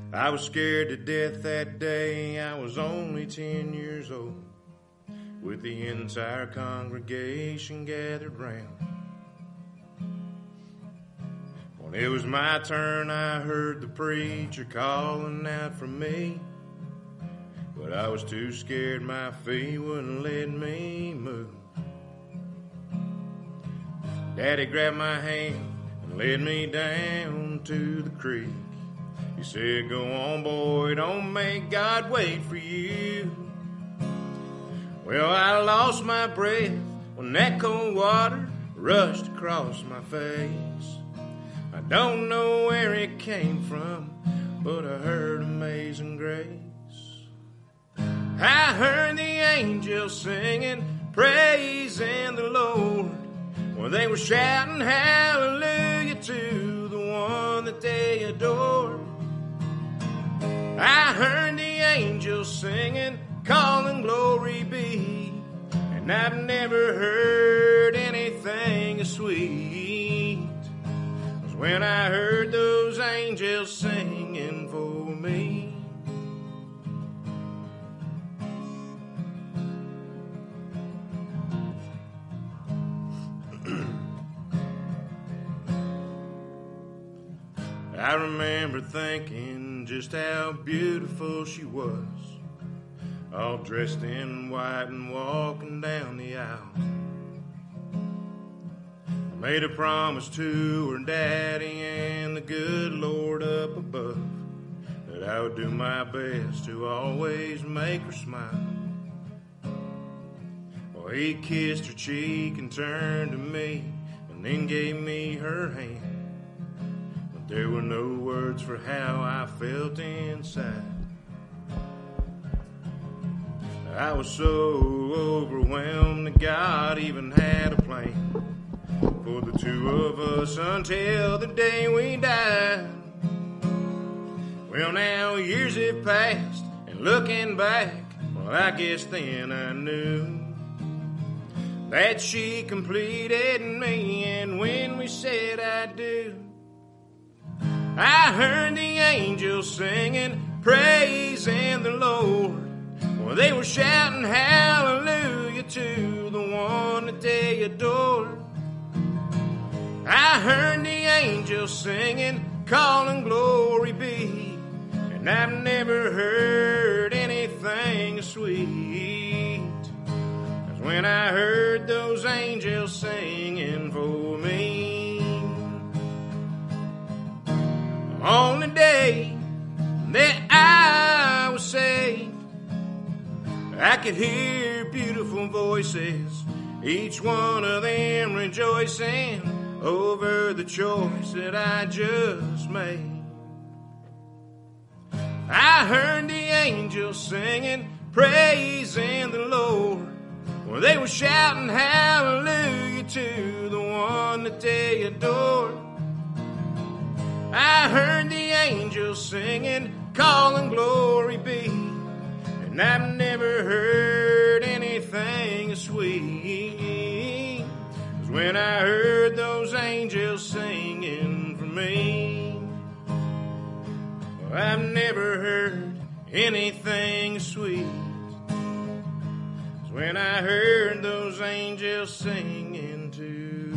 I was scared to death that day. I was only 10 years old, with the entire congregation gathered round. When it was my turn, I heard the preacher calling out for me, but I was too scared, my feet wouldn't let me move. Daddy grabbed my hand and led me down to the creek. He said, "Go on, boy, don't make God wait for you." Well, I lost my breath when that cold water rushed across my face. I don't know where it came from, but I heard Amazing Grace. I heard the angels singing, praising the Lord. Well, they were shouting hallelujah to the one that they adored. I heard the angels singing, calling glory be, and I've never heard anything as sweet as when I heard those angels singing for me. I remember thinking just how beautiful she was, all dressed in white and walking down the aisle. I made a promise to her daddy and the good Lord up above that I would do my best to always make her smile. Well, he kissed her cheek and turned to me and then gave me her hand. There were no words for how I felt inside. I was so overwhelmed that God even had a plan for the two of us until the day we died. Well, now years have passed, and looking back, well, I guess then I knew that she completed me, and when we said I do, I heard the angels singing, praising the Lord. Well, they were shouting hallelujah to the one that they adored. I heard the angels singing, calling glory be, and I've never heard anything as sweet as when I heard those angels singing for me. On the day that I was saved, I could hear beautiful voices, each one of them rejoicing over the choice that I just made. I heard the angels singing, praising the Lord. Well, they were shouting hallelujah to the one that they adored. I heard the angels singing, calling glory be, and I've never heard anything as sweet as when I heard those angels singing for me. Well, I've never heard anything as sweet as when I heard those angels singing too.